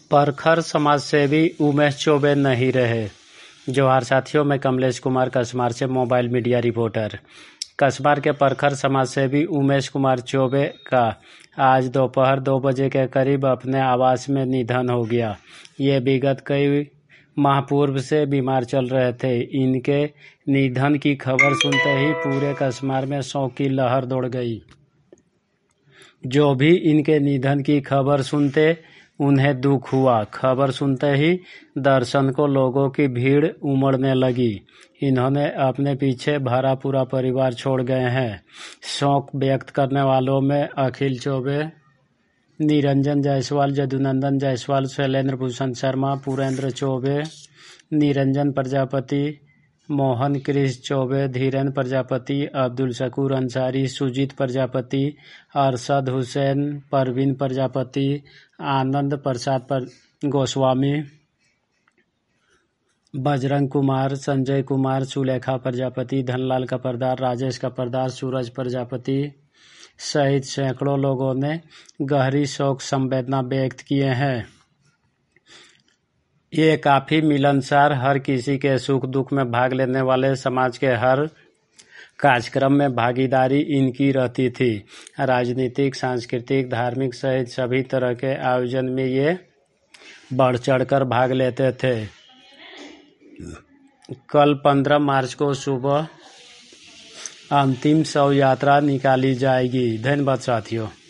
प्रखर समाजसेवी उमेश चौबे नहीं रहे। जोहार साथियों, मैं कमलेश कुमार कसमार से मोबाइल मीडिया रिपोर्टर। कसमार के प्रखर समाजसेवी उमेश कुमार चौबे का आज दोपहर 2 बजे के करीब अपने आवास में निधन हो गया। ये विगत कई माह पूर्व से बीमार चल रहे थे। इनके निधन की खबर सुनते ही पूरे कसमार में शोक की लहर दौड़ गई। जो भी इनके निधन की खबर सुनते उन्हें दुख हुआ। खबर सुनते ही दर्शकों लोगों की भीड़ उमड़ने लगी। इन्होंने अपने पीछे भरा पूरा परिवार छोड़ गए हैं। शोक व्यक्त करने वालों में अखिल चौबे, निरंजन जायसवाल, जदुनंदन जायसवाल, शैलेंद्र भूषण शर्मा, पुरेंद्र चौबे, निरंजन प्रजापति, मोहन कृष्ण चौबे, धीरेन्द्र प्रजापति, अब्दुल शकूर अंसारी, सुजीत प्रजापति, अरशद हुसैन, परवीन प्रजापति, आनंद प्रसाद गोस्वामी, बजरंग कुमार, संजय कुमार, सुलेखा प्रजापति, धनलाल कपरदार, राजेश कपरदार, सूरज प्रजापति सहित सैकड़ों लोगों ने गहरी शोक संवेदना व्यक्त किए हैं। ये काफी मिलनसार, हर किसी के सुख दुख में भाग लेने वाले, समाज के हर कार्यक्रम में भागीदारी इनकी रहती थी। राजनीतिक, सांस्कृतिक, धार्मिक सहित सभी तरह के आयोजन में ये बढ़ चढ़कर भाग लेते थे। कल 15 मार्च को सुबह अंतिम शव यात्रा निकाली जाएगी। धन्यवाद साथियों।